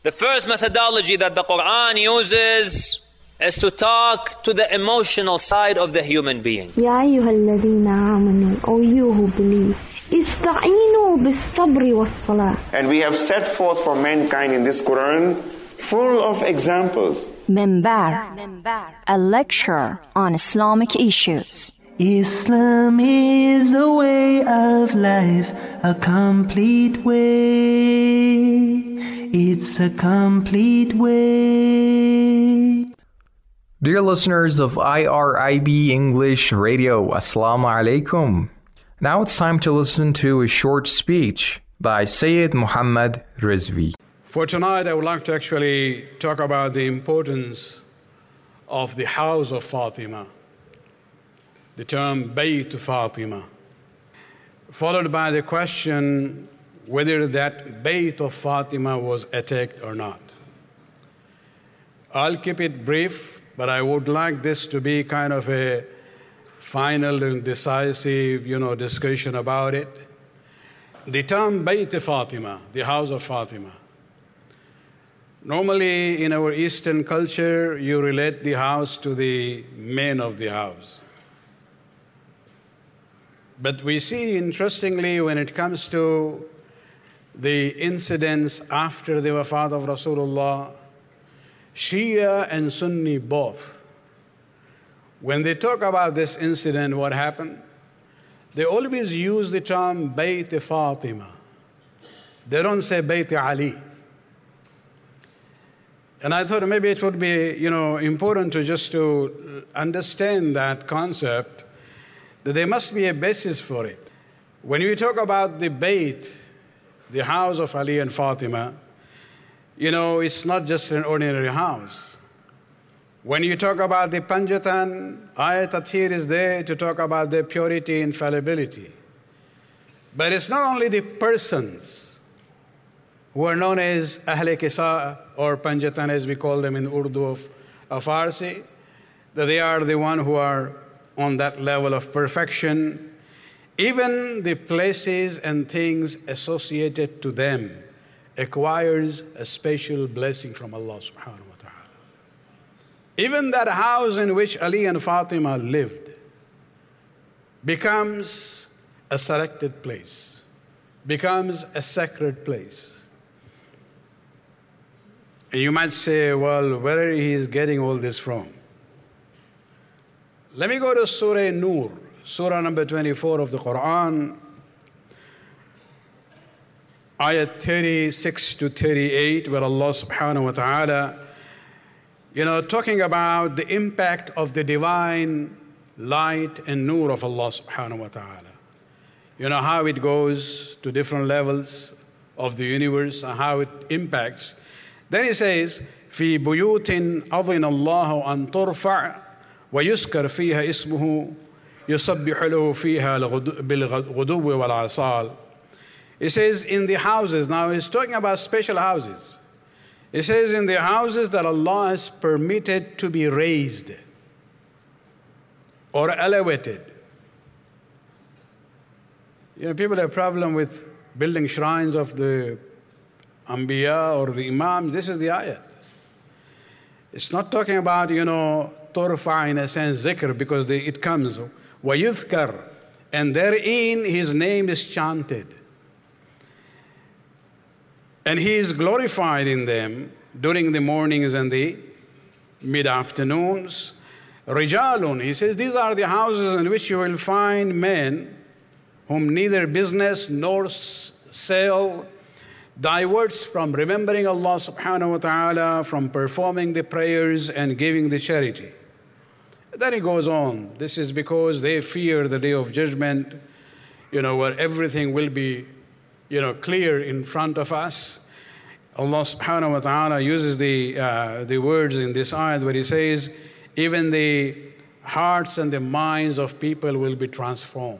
The first methodology that the Quran uses is to talk to the emotional side of the human being. يا أيها الذين آمنوا, O you who believe, استعينوا بالصبر والصلاة. And we have set forth for mankind in this Quran full of examples. Minbar, a lecture on Islamic issues. Islam is a way of life, a complete way. It's a complete way. Dear listeners of IRIB English Radio, Assalamu alaikum. Now it's time to listen to a short speech by Sayyid Muhammad Rizvi. For tonight, I would like to actually talk about the importance of the house of Fatima, the term Bayt Fatima, followed by the question whether that Bayt of Fatima was attacked or not. I'll keep it brief, but I would like this to be kind of a final and decisive, discussion about it. The term Bayt Fatima, the house of Fatima. Normally, in our Eastern culture, you relate the house to the man of the house. But we see, interestingly, when it comes to the incidents after the wafat of Rasulullah, Shia and Sunni both, when they talk about this incident, what happened, they always use the term Bayt Fatima. They don't say Bayt Ali. And I thought maybe it would be, important to understand that concept, that there must be a basis for it. When we talk about the Bayt, the house of Ali and Fatima, it's not just an ordinary house. When you talk about the Panjatan, Ayat Tathir is there to talk about their purity, infallibility. But it's not only the persons who are known as Ahle Kisa or Panjatan, as we call them in Urdu of Farsi, that they are the one who are on that level of perfection. Even the places and things associated to them acquires a special blessing from Allah subhanahu wa ta'ala. Even that house in which Ali and Fatima lived becomes a selected place, becomes a sacred place. And you might say, well, where he is getting all this from? Let me go to Surah Nur, Surah number 24 of the Quran, ayat 36 to 38, where Allah subhanahu wa ta'ala, talking about the impact of the divine light and nur of Allah subhanahu wa ta'ala. How it goes to different levels of the universe and how it impacts. Then he says, في بيوت أذن الله أن ترفع ويذكر فيها اسمه يسبح له فيها بالغدو والعصال. He says in the houses, now he's talking about special houses. He says in the houses that Allah has permitted to be raised or elevated. People have a problem with building shrines of the Anbiya or the Imams. This is the ayat. It's not talking about, turfa in a sense, zikr, because it comes, وَيُذْكَرْ, and therein his name is chanted. And he is glorified in them during the mornings and the mid-afternoons. Rijalun, he says, these are the houses in which you will find men whom neither business nor sale diverts from remembering Allah subhanahu wa ta'ala, from performing the prayers and giving the charity. Then he goes on. This is because they fear the day of judgment, where everything will be, clear in front of us. Allah subhanahu wa ta'ala uses the words in this ayat where he says, even the hearts and the minds of people will be transformed.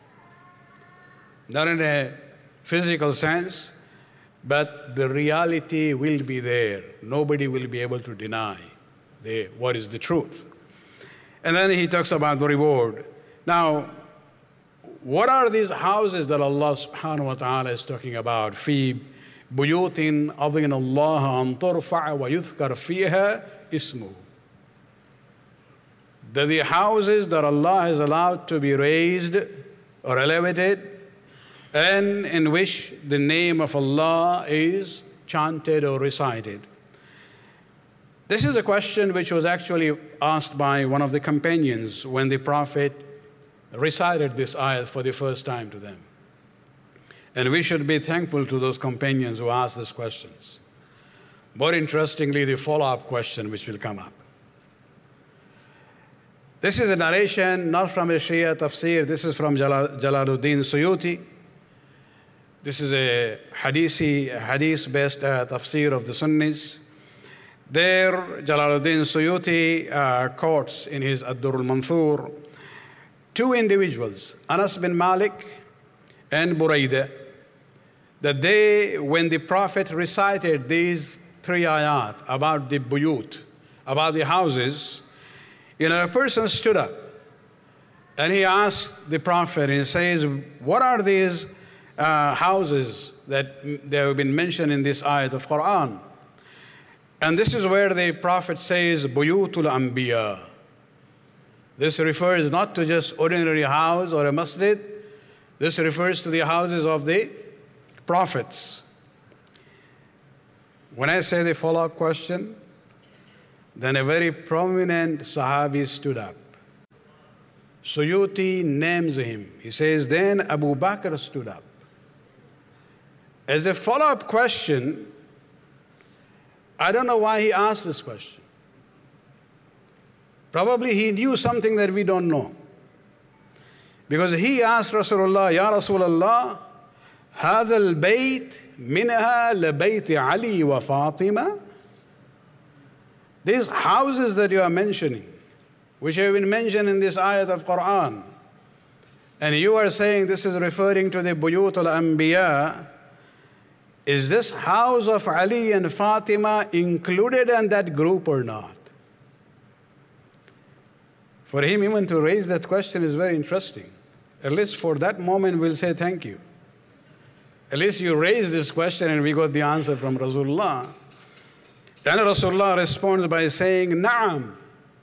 Not in a physical sense, but the reality will be there. Nobody will be able to deny what is the truth. And then he talks about the reward. Now, what are these houses that Allah subhanahu wa ta'ala is talking about? Fi بيوت أذن الله أن ترفع ويذكر فيها اسمه. That the houses that Allah has allowed to be raised or elevated, and in which the name of Allah is chanted or recited. This is a question which was actually asked by one of the companions when the Prophet recited this ayah for the first time to them. And we should be thankful to those companions who asked these questions. More interestingly, the follow-up question which will come up. This is a narration not from a Shia tafsir, this is from Jalaluddin Suyuti. This is a hadith-based tafsir of the Sunnis. There, Jalaluddin Suyuti quotes in his Ad-Durr al-Manthur two individuals, Anas bin Malik and Buraidah, that they, when the Prophet recited these three ayat about the buyut, about the houses, a person stood up and he asked the Prophet, and he says, what are these houses that they have been mentioned in this ayat of Quran? And this is where the Prophet says, Buyutul Anbiya. This refers not to just ordinary house or a masjid. This refers to the houses of the prophets. When I say the follow-up question, then a very prominent Sahabi stood up. Suyuti names him. He says, then Abu Bakr stood up. As a follow-up question, I don't know why he asked this question. Probably he knew something that we don't know. Because he asked Rasulullah, Ya Rasulullah, هذا البيت منها لبيت علي وفاطمة. These houses that you are mentioning, which have been mentioned in this ayat of Quran, and you are saying this is referring to the Buyut al-Anbiya, is this house of Ali and Fatima included in that group or not? For him even to raise that question is very interesting. At least for that moment we'll say thank you. At least you raised this question and we got the answer from Rasulullah. And Rasulullah responds by saying, Na'am.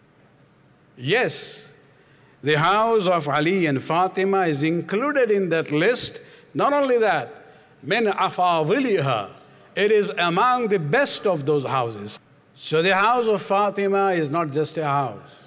Yes, the house of Ali and Fatima is included in that list. Not only that, min afadiliha, it is among the best of those houses. So the house of Fatima is not just a house.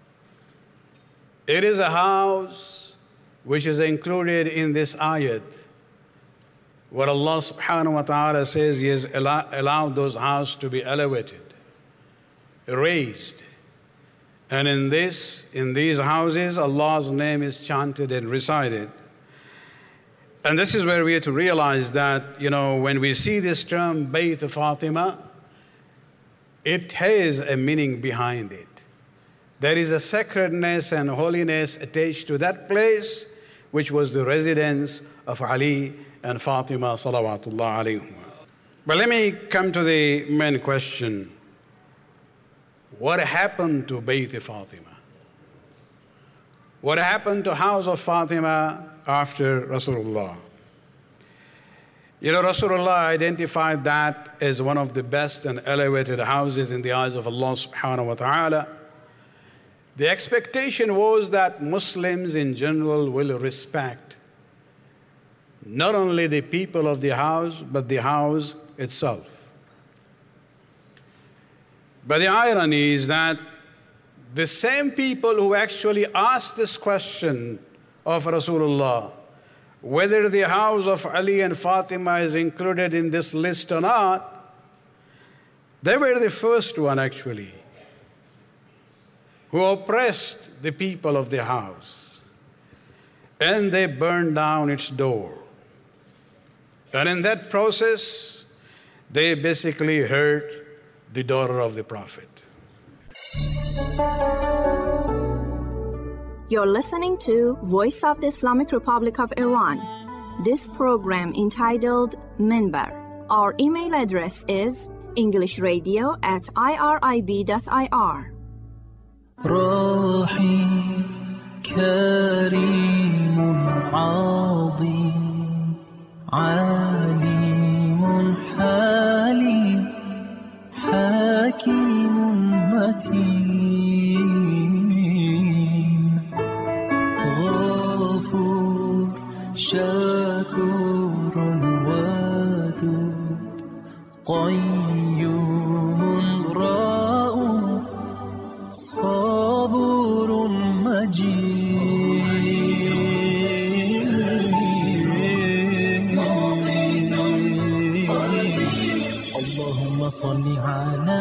It is a house which is included in this ayat, where Allah subhanahu wa ta'ala says He has allowed those houses to be elevated, raised. And in these houses, Allah's name is chanted and recited. And this is where we have to realize that, when we see this term, Bayt Fatima, it has a meaning behind it. There is a sacredness and holiness attached to that place, which was the residence of Ali and Fatima salawatullah alayhim. But let me come to the main question. What happened to Bayt Fatima? What happened to house of Fatima after Rasulullah? Rasulullah identified that as one of the best and elevated houses in the eyes of Allah subhanahu wa ta'ala. The expectation was that Muslims in general will respect not only the people of the house, but the house itself. But the irony is that the same people who actually asked this question of Rasulullah, whether the house of Ali and Fatima is included in this list or not, they were the first one actually who oppressed the people of the house, and they burned down its door. And in that process, they basically hurt the daughter of the Prophet. You're listening to Voice of the Islamic Republic of Iran. This program entitled Minbar. Our email address is englishradio@irib.ir. رحيم كريم عظيم عليم حالي حكيم متين غفور شكور ودود قيوم رؤوف صبور مجيد اللهم صل على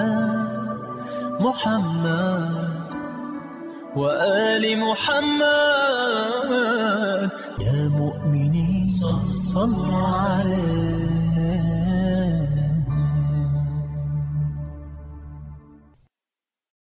محمد وآل محمد يا مؤمنين صلوا عليه